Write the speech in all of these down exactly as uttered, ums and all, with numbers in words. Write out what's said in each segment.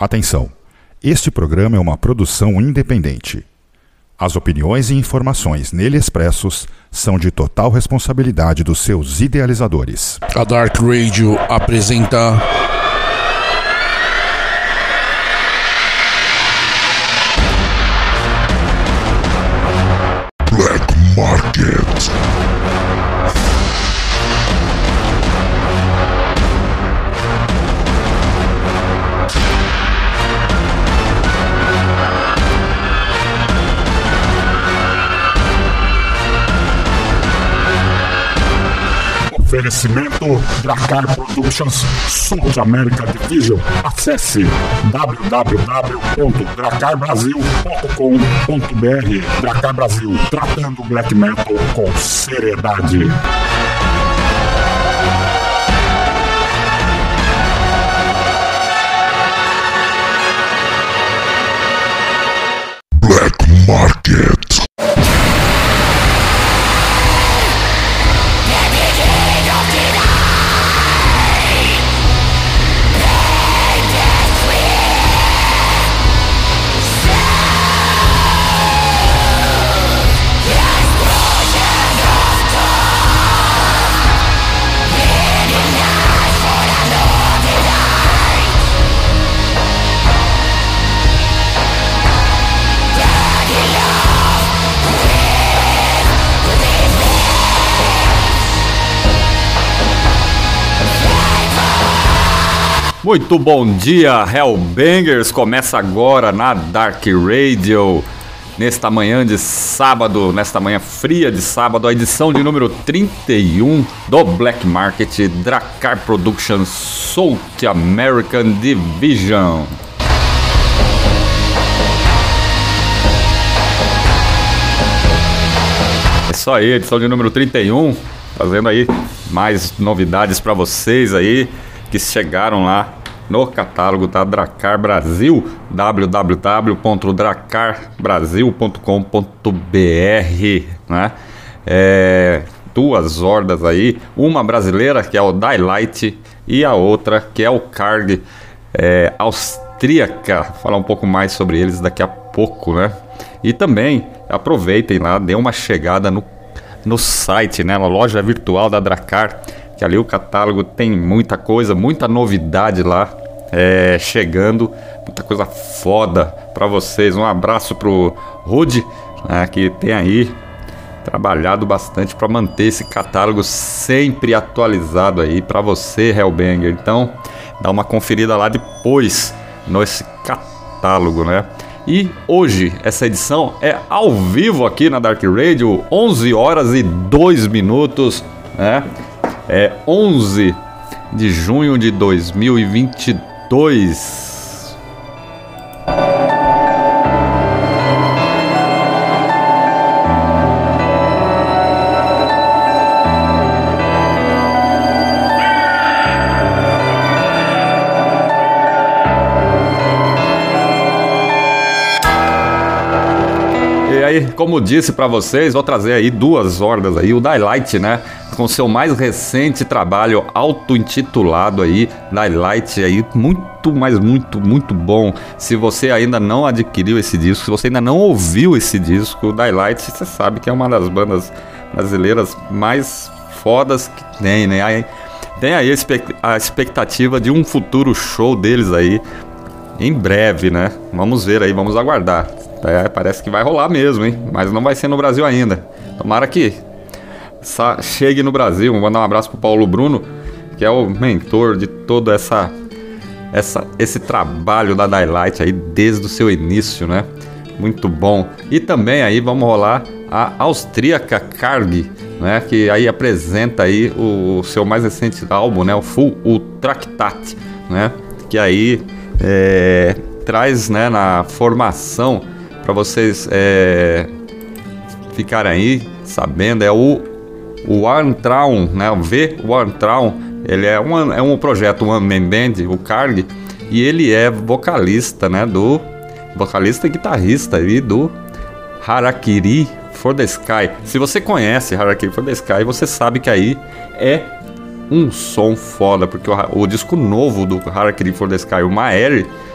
Atenção! Este programa é uma produção independente. As opiniões e informações nele expressos são de total responsabilidade dos seus idealizadores. A Dark Radio apresenta... Black Market. Oferecimento Dracar Productions South America Division. Acesse w w w ponto dracar brasil ponto com ponto b r. Dracar Brasil, tratando black metal com seriedade. Black Market. Muito bom dia, Hellbangers! Começa agora na Dark Radio, nesta manhã de sábado, nesta manhã fria de sábado, a edição de número trinta e um do Black Market Dracar Productions South American Division. É isso aí, edição de número trinta e um, trazendo aí mais novidades para vocês aí, que chegaram lá no catálogo da Dracar Brasil, w w w ponto dracar brasil ponto com ponto b r, né? É, duas hordas aí, uma brasileira que é o Daylight e a outra que é o Karg, é, austríaca. Vou falar um pouco mais sobre eles daqui a pouco, né? E também aproveitem lá, dê uma chegada no, no site, né? Na loja virtual da Dracar, que ali o catálogo tem muita coisa, muita novidade lá, é, chegando, muita coisa foda pra vocês. Um abraço pro Rude, né, que tem aí trabalhado bastante para manter esse catálogo sempre atualizado aí pra você, Hellbanger. Então, dá uma conferida lá depois nesse catálogo, né? E hoje essa edição é ao vivo aqui na Dark Radio, onze horas e dois minutos, né? É onze de junho de dois mil e vinte e dois. E aí, como disse pra vocês, vou trazer aí duas hordas aí, o Daylight, né, com seu mais recente trabalho auto-intitulado aí, Daylight aí, muito, mas muito, muito bom. Se você ainda não adquiriu esse disco, se você ainda não ouviu esse disco, o Daylight, você sabe que é uma das bandas brasileiras mais fodas que tem, né? Aí, tem aí a expectativa de um futuro show deles aí, em breve, né? Vamos ver aí, vamos aguardar. É, parece que vai rolar mesmo, hein? Mas não vai ser no Brasil ainda. Tomara que sa- chegue no Brasil. Vou mandar um abraço pro Paulo Bruno, que é o mentor de todo essa, essa, esse trabalho da Daylight aí desde o seu início, né? Muito bom. E também aí vamos rolar a austríaca Karg, né? Que aí apresenta aí o, o seu mais recente álbum, né? O Full o Tractate, né? Que aí é, traz, né, na formação, para vocês é, ficarem aí sabendo, é o, o Warntraum, né? O V Warntraum, ele é um, é um projeto One Man Band, o Karg, e ele é vocalista, né? Do vocalista e guitarrista aí do Harakiri for the Sky. Se você conhece Harakiri for the Sky, você sabe que aí é um som foda, porque o, o disco novo do Harakiri for the Sky, o Maeri,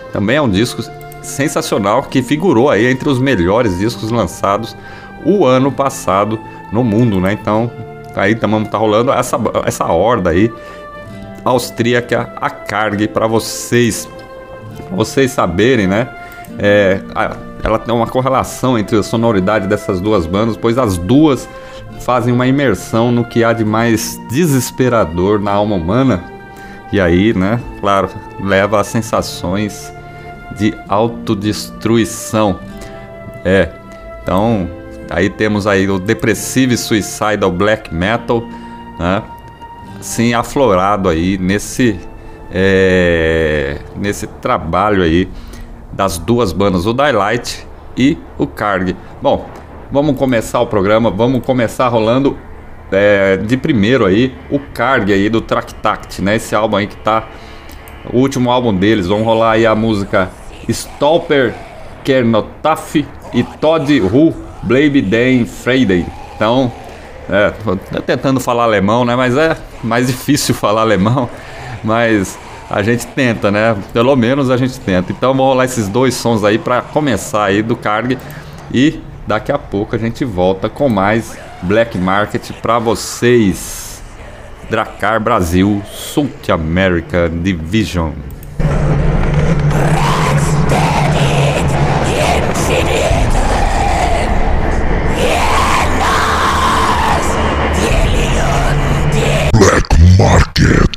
também é um disco sensacional que figurou aí entre os melhores discos lançados o ano passado no mundo, né? Então, aí também tá rolando essa, essa horda aí austríaca, a Carg, para vocês, pra vocês saberem, né? É, ela tem uma correlação entre a sonoridade dessas duas bandas, pois as duas fazem uma imersão no que há de mais desesperador na alma humana, e aí, né, claro, leva a sensações de autodestruição. É, então, aí temos aí o Depressive Suicidal Black Metal, né, assim, aflorado aí nesse, é, nesse trabalho aí das duas bandas, o Daylight e o Carg. Bom, vamos começar o programa, vamos começar rolando é, de primeiro aí o Carg aí do Tractact, né? Esse álbum aí que tá, o último álbum deles. Vamos rolar aí a música Stolper Kernotaf e Todd Hu Blade Den Friday. Então, é, tô tentando falar alemão, né? Mas é mais difícil falar alemão, mas a gente tenta, né? Pelo menos a gente tenta. Então vamos rolar esses dois sons aí para começar aí do Carg. E daqui a pouco a gente volta com mais Black Market para vocês. Drakkar Brasil, South America Division. Black Market.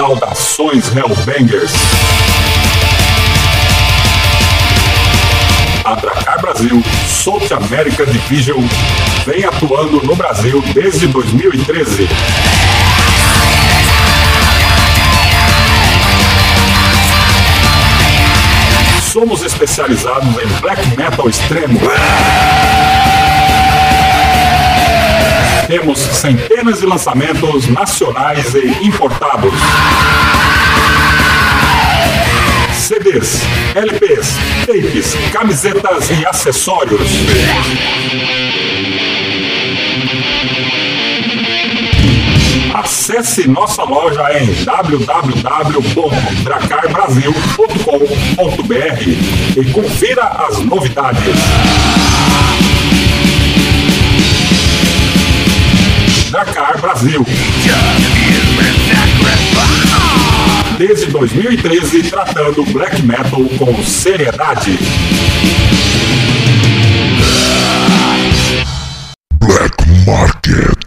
Saudações Hellbangers! A Drakkar Brasil South America Division vem atuando no Brasil desde dois mil e treze. Somos especializados em black metal extremo. Temos centenas de lançamentos nacionais e importados. C Ds, L Ps, tapes, camisetas e acessórios. Acesse nossa loja em w w w ponto drakkar brasil ponto com ponto b r e confira as novidades. Drakkar Brasil. Desde dois mil e treze, tratando black metal com seriedade. Black Market.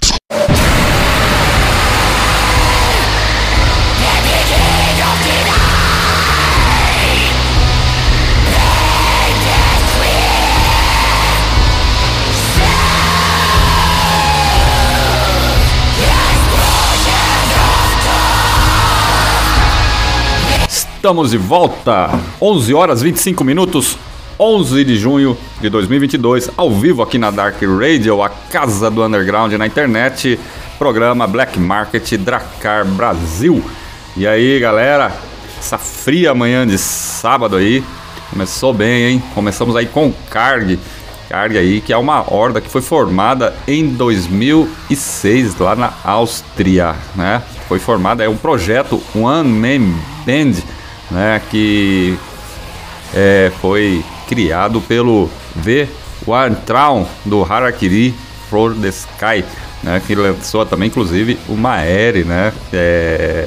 Estamos de volta, onze horas e vinte e cinco minutos, onze de junho de dois mil e vinte e dois, ao vivo aqui na Dark Radio, a casa do underground na internet, programa Black Market Drakkar Brasil. E aí, galera, essa fria manhã de sábado aí, começou bem, hein? Começamos aí com o Karg, Karg aí, que é uma horda que foi formada em dois mil e seis, lá na Áustria, né? Foi formada, é um projeto One Man Band, né, que é, foi criado pelo V. Weintraub do Harakiri for the Sky, né, que lançou também inclusive o Maeri, né, é,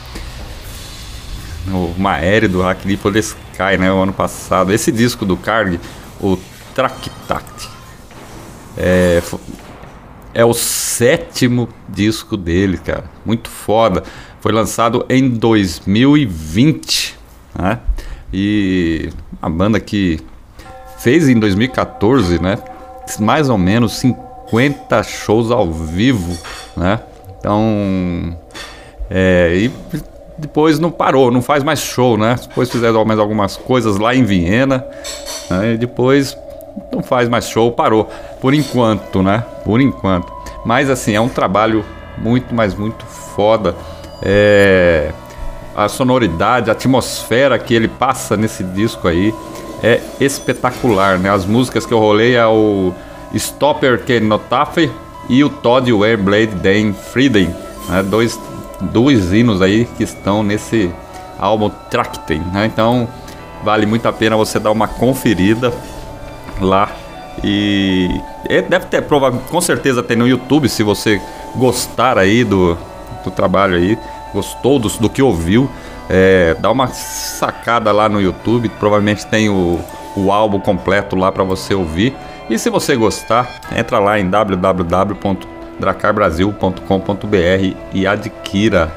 o Maeri do Harakiri for the Sky, né, o ano passado. Esse disco do Karg, o Tractact, é, é o sétimo disco dele, cara, muito foda. Foi lançado em dois mil e vinte, né? E a banda que fez em dois mil e quatorze, né? Mais ou menos cinquenta shows ao vivo, né? Então, é, e depois não parou, não faz mais show, né? Depois fizeram mais algumas coisas lá em Viena, né? E depois não faz mais show, parou, por enquanto, né? Por enquanto. Mas assim, é um trabalho muito, mas muito foda. É, a sonoridade, a atmosfera que ele passa nesse disco aí é espetacular, né? As músicas que eu rolei é o Stopper Kenotaph e o Todd Warblade Den Frieden, né? Dois, dois hinos aí que estão nesse álbum Tracten, né? Então vale muito a pena você dar uma conferida lá. E deve ter, provavelmente, com certeza tem no YouTube, se você gostar aí do do trabalho aí, gostou do, do que ouviu, é, dá uma sacada lá no YouTube, provavelmente tem o, o álbum completo lá para você ouvir. E se você gostar, entra lá em w w w ponto drakkar brasil ponto com ponto b r e adquira.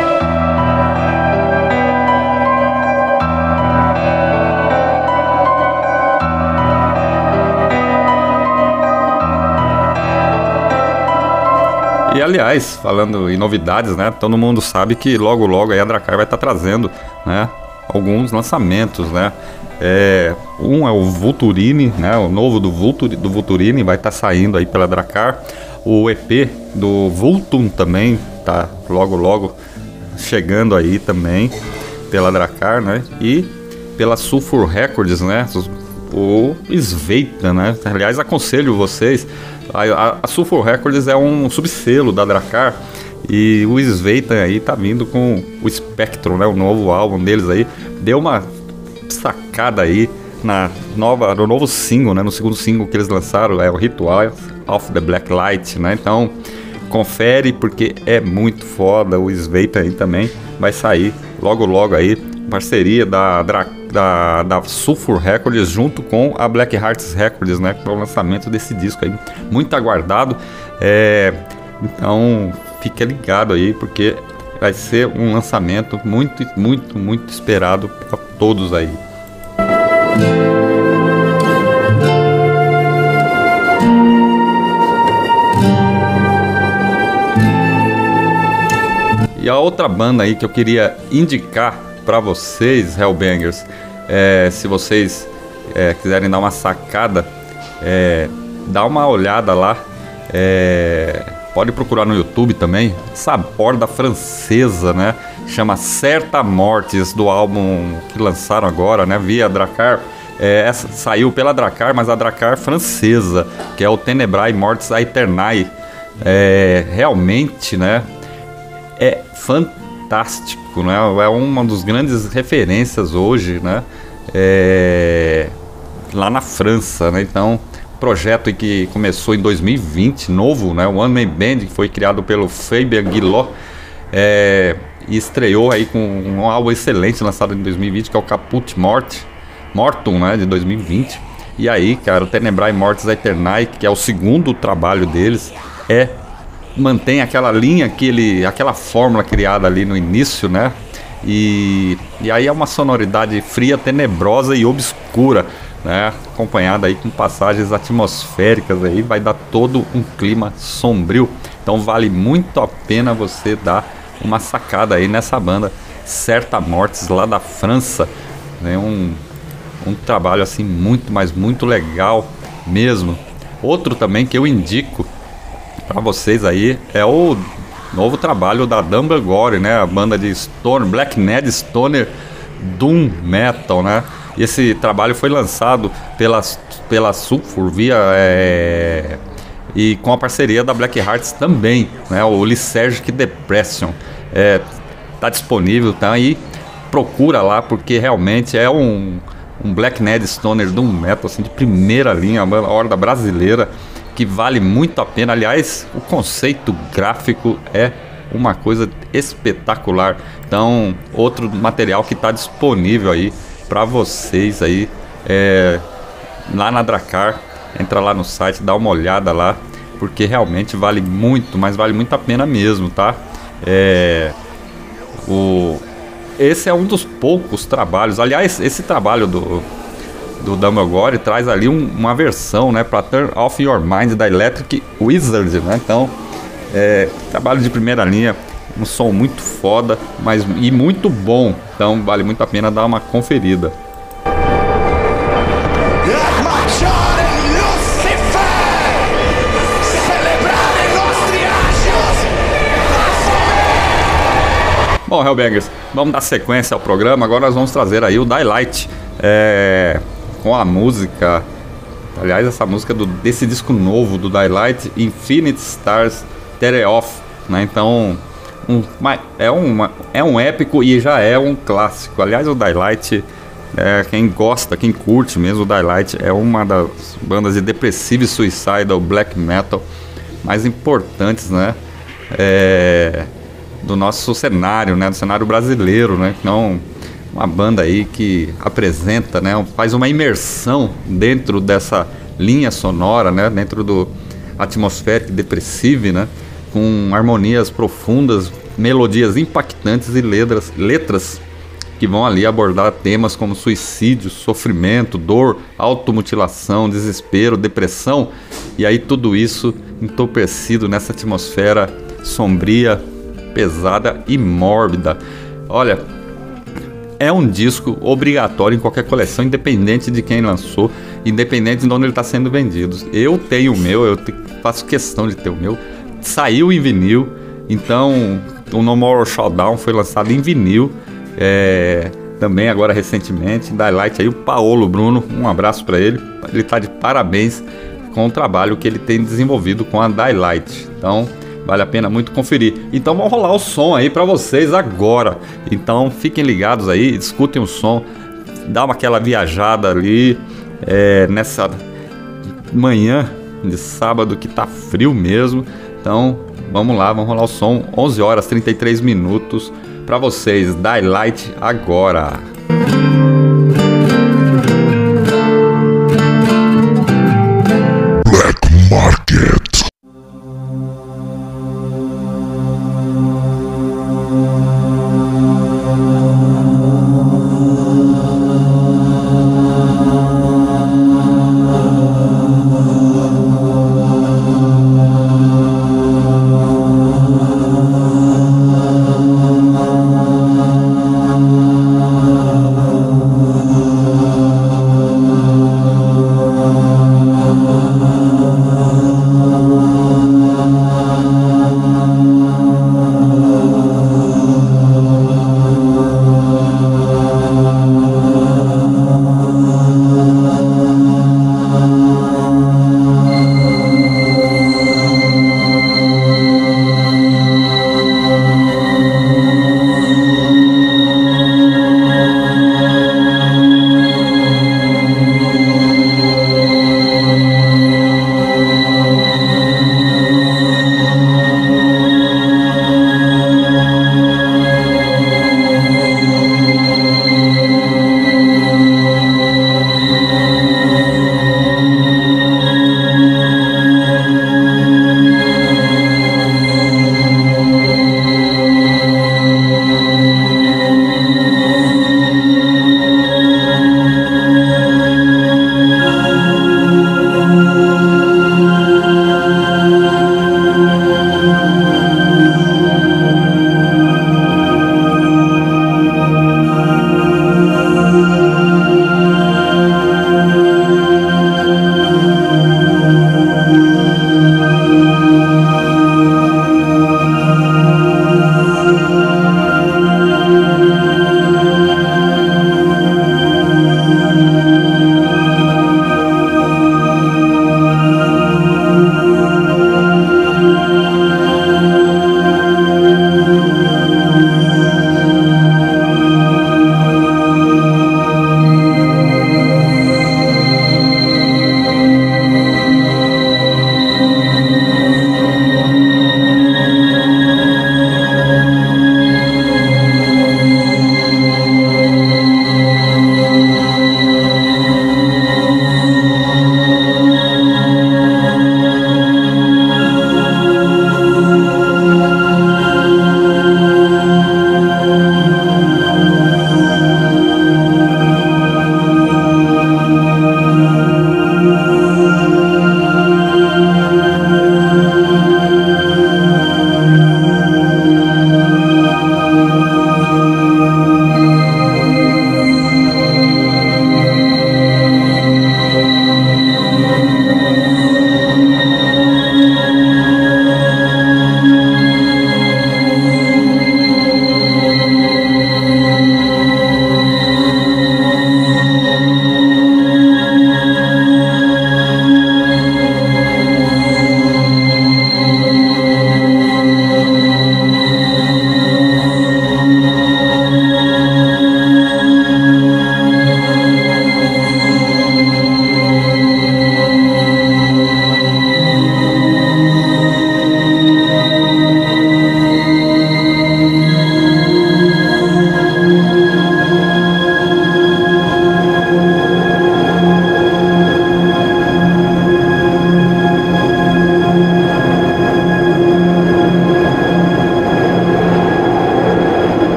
E aliás, falando em novidades, né? Todo mundo sabe que logo logo aí a Drakkar vai estar trazendo, né, alguns lançamentos, né? É, um é o Vulturine, né? O novo do, Vultur, do Vulturine vai estar saindo aí pela Drakkar. O E P do Vultum também tá logo logo chegando aí também pela Drakkar, né? E pela Sulfur Records, né? O Sveita, né? Aliás, aconselho vocês. A, a, a Sulfur Records é um subselo da Drakkar e o Sveita aí tá vindo com o Spectrum, né? O novo álbum deles aí. Deu uma sacada aí na nova, no novo single, né? No segundo single que eles lançaram, é o Ritual of the Black Light, né? Então, confere porque é muito foda. O Sveita aí também vai sair logo logo aí. Parceria da, da, da Sulfur Records junto com a Black Hearts Records, né? Para o lançamento desse disco aí, muito aguardado. É, então fique ligado aí, porque vai ser um lançamento muito, muito, muito esperado para todos aí. E a outra banda aí que eu queria indicar para vocês, Hellbangers, é, se vocês é, quiserem dar uma sacada, é, dá uma olhada lá, é, pode procurar no YouTube também, essa borda francesa, né? Chama Certa Mortis, do álbum que lançaram agora, né? Via Drakkar. É, essa saiu pela Drakkar, mas a Drakkar francesa, que é o Tenebrae Mortis Aeternae. É, realmente, né? É fantástico, né? É uma das grandes referências hoje, né? É, lá na França, né? Então, projeto que começou em dois mil e vinte, novo, né? O One Man Band, que foi criado pelo Fabien Guillot, é, e estreou aí com um álbum excelente lançado em dois mil e vinte, que é o Caput Mort, Mortum, né? De dois mil e vinte. E aí, cara, o Tenebrae Mortis Aeternae, que é o segundo trabalho deles, é mantém aquela linha, aquele, aquela fórmula criada ali no início, né? E, e aí é uma sonoridade fria, tenebrosa e obscura, né? Acompanhada aí com passagens atmosféricas aí, vai dar todo um clima sombrio. Então vale muito a pena você dar uma sacada aí nessa banda Certa Mortis, lá da França, né? Um, um trabalho assim muito, mas muito legal mesmo. Outro também que eu indico para vocês aí é o novo trabalho da Dumbledore, né? A banda de Stoner, Black Ned Stoner Doom Metal, né? E esse trabalho foi lançado pela, pela Sulfur via é, e com a parceria da Black Hearts também, né? O Lysergic Depression é, tá disponível, tá aí, procura lá, porque realmente é um, um Black Ned Stoner Doom Metal assim, de primeira linha, a horda brasileira, que vale muito a pena. Aliás, o conceito gráfico é uma coisa espetacular. Então, outro material que está disponível aí para vocês aí, é, lá na Drakkar. Entra lá no site, dá uma olhada lá, porque realmente vale muito, mas vale muito a pena mesmo, tá? É, o, esse é um dos poucos trabalhos. Aliás, esse trabalho do do Dumbledore traz ali um, uma versão, né, para Turn Off Your Mind da Electric Wizard, né? Então, é, trabalho de primeira linha, um som muito foda, mas e muito bom. Então, vale muito a pena dar uma conferida. Bom, Hellbangers, vamos dar sequência ao programa. Agora nós vamos trazer aí o Daylight, é, com a música, aliás, essa música do, desse disco novo do Daylight, Infinite Stars Tear Off, né? Então, um, é, uma, é um épico e já é um clássico. Aliás, o Daylight, é, quem gosta, quem curte mesmo, o Daylight é uma das bandas de depressive e suicidal black metal mais importantes, né? É, do nosso cenário, né? Do cenário brasileiro, né? Então, uma banda aí que apresenta, né, faz uma imersão dentro dessa linha sonora, né, dentro do atmosférico depressivo, né, com harmonias profundas, melodias impactantes e letras, letras que vão ali abordar temas como suicídio, sofrimento, dor, automutilação, desespero, depressão, e aí tudo isso entorpecido nessa atmosfera sombria, pesada e mórbida. Olha, é um disco obrigatório em qualquer coleção, independente de quem lançou, independente de onde ele está sendo vendido. Eu tenho o meu, eu te, faço questão de ter o meu. Saiu em vinil, então o No More Showdown foi lançado em vinil, é, também agora recentemente. Daylight aí, o Paolo Bruno, um abraço para ele. Ele está de parabéns com o trabalho que ele tem desenvolvido com a Daylight. Então, vale a pena muito conferir. Então vamos rolar o som aí pra vocês agora. Então fiquem ligados aí, escutem o som, dá uma aquela viajada ali, é, nessa manhã de sábado que tá frio mesmo. Então vamos lá, vamos rolar o som. Onze horas e trinta e três minutos pra vocês. Daylight agora. Black Market.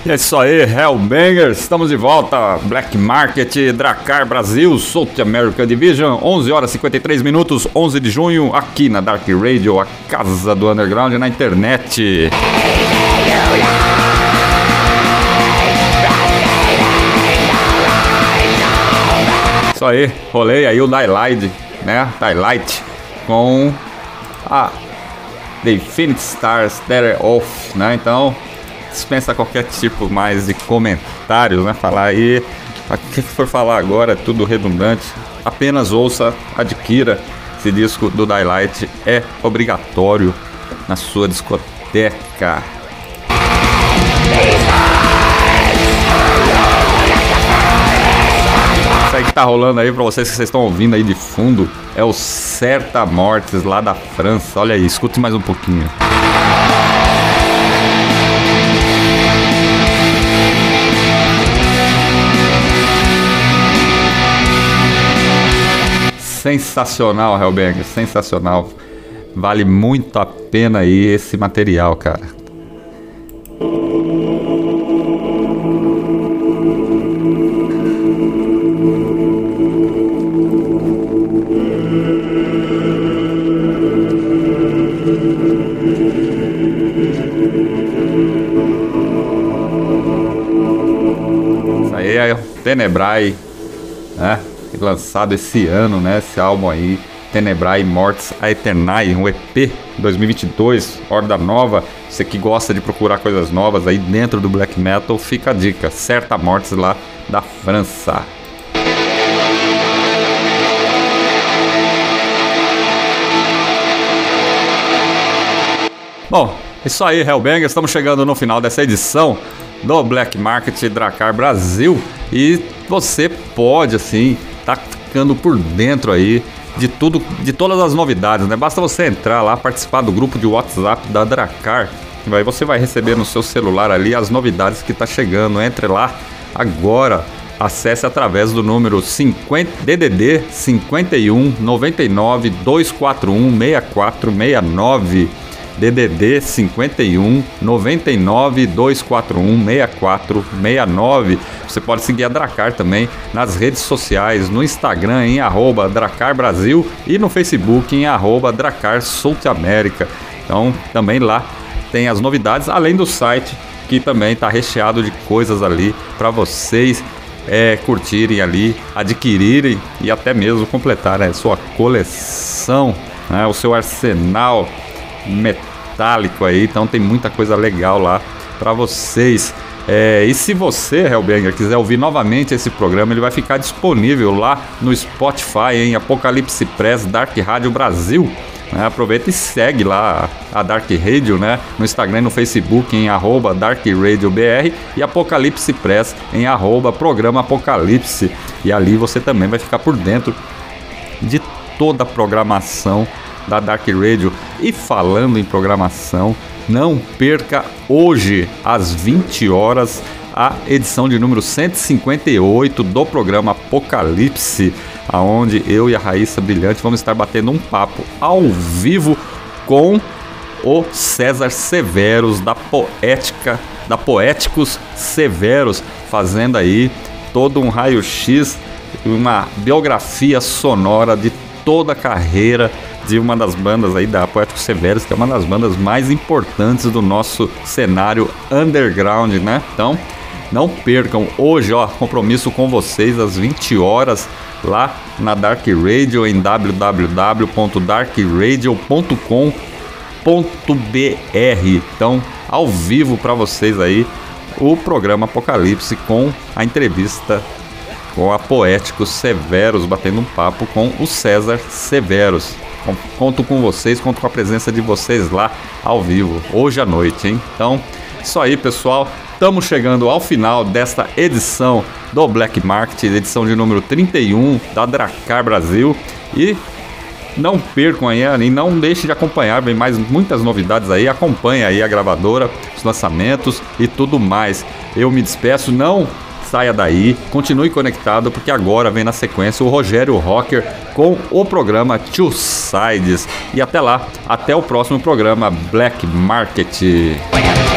É isso aí, Hellbangers, estamos de volta. Black Market, Drakkar Brasil, South America Division, onze horas e cinquenta e três minutos, onze de junho, aqui na Dark Radio, a casa do underground na internet. Isso aí, rolei aí o Daylight, né? Daylight com a The Infinite Stars That Off, né? Então, dispensa qualquer tipo mais de comentários, né? Falar aí, o que for falar agora é tudo redundante. Apenas ouça, adquira esse disco do Daylight, é obrigatório na sua discoteca. Isso aí que tá rolando aí pra vocês, que vocês estão ouvindo aí de fundo, é o Certa Mortes lá da França. Olha aí, escute mais um pouquinho. Sensacional, Hellbanger, sensacional. Vale muito a pena aí esse material, cara. Isso aí é o Tenebrae, né? Lançado esse ano, né? Esse álbum aí, Tenebrae Mortis Aeternae, um E P dois mil e vinte e dois, Horda Nova. Você que gosta de procurar coisas novas aí dentro do black metal, fica a dica, Certa Mortis lá da França. Bom, é isso aí, Hellbanger, estamos chegando no final dessa edição do Black Market Drakkar Brasil e você pode, assim, tá ficando por dentro aí de tudo, de todas as novidades, né? Basta você entrar lá, participar do grupo de WhatsApp da Drakkar, aí você vai receber no seu celular ali as novidades que tá chegando. Entre lá agora, acesse através do número cinquenta D D D cinquenta e um, noventa e nove, duzentos e quarenta e um, sessenta e quatro sessenta e nove. D D D cinquenta e um, noventa e nove, duzentos e quarenta e um, sessenta e quatro sessenta e nove. Você pode seguir a Drakkar também nas redes sociais, no Instagram em arroba Drakkar Brasil e no Facebook em arroba Drakkar South America. Então também lá tem as novidades, além do site que também está recheado de coisas ali para vocês é, curtirem ali, adquirirem e até mesmo completar, né, sua coleção, né, o seu arsenal metálico aí. Então tem muita coisa legal lá para vocês. É, e se você, Hellbanger, quiser ouvir novamente esse programa, ele vai ficar disponível lá no Spotify, em Apocalipse Press Dark Rádio Brasil. Né? Aproveita e segue lá a Dark Radio, né? No Instagram e no Facebook em arroba Dark Radio B R e Apocalipse Press em arroba Programa Apocalipse. E ali você também vai ficar por dentro de toda a programação da Dark Radio. E falando em programação, não perca hoje às vinte horas a edição de número cento e cinquenta e oito do programa Apocalipse, aonde eu e a Raíssa Brilhante vamos estar batendo um papo ao vivo com o César Severos da Poética, da Poéticos Severos, fazendo aí todo um raio-x, uma biografia sonora de toda a carreira de uma das bandas aí da Poéticos Severos, que é uma das bandas mais importantes do nosso cenário underground, né? Então, não percam hoje, ó, compromisso com vocês às vinte horas lá na Dark Radio em w w w ponto dark radio ponto com ponto b r. Então, ao vivo para vocês aí o programa Apocalipse com a entrevista com a Poéticos Severos, batendo um papo com o César Severos. Conto com vocês, conto com a presença de vocês lá ao vivo, hoje à noite, hein? Então, isso aí, pessoal. Estamos chegando ao final desta edição do Black Market, edição de número trinta e um da Drakkar Brasil. E não percam aí, e não deixe de acompanhar, vem mais muitas novidades aí. Acompanhe aí a gravadora, os lançamentos e tudo mais. Eu me despeço, não saia daí, continue conectado, porque agora vem na sequência o Rogério Rocker com o programa Two Sides. E até lá, até o próximo programa Black Market.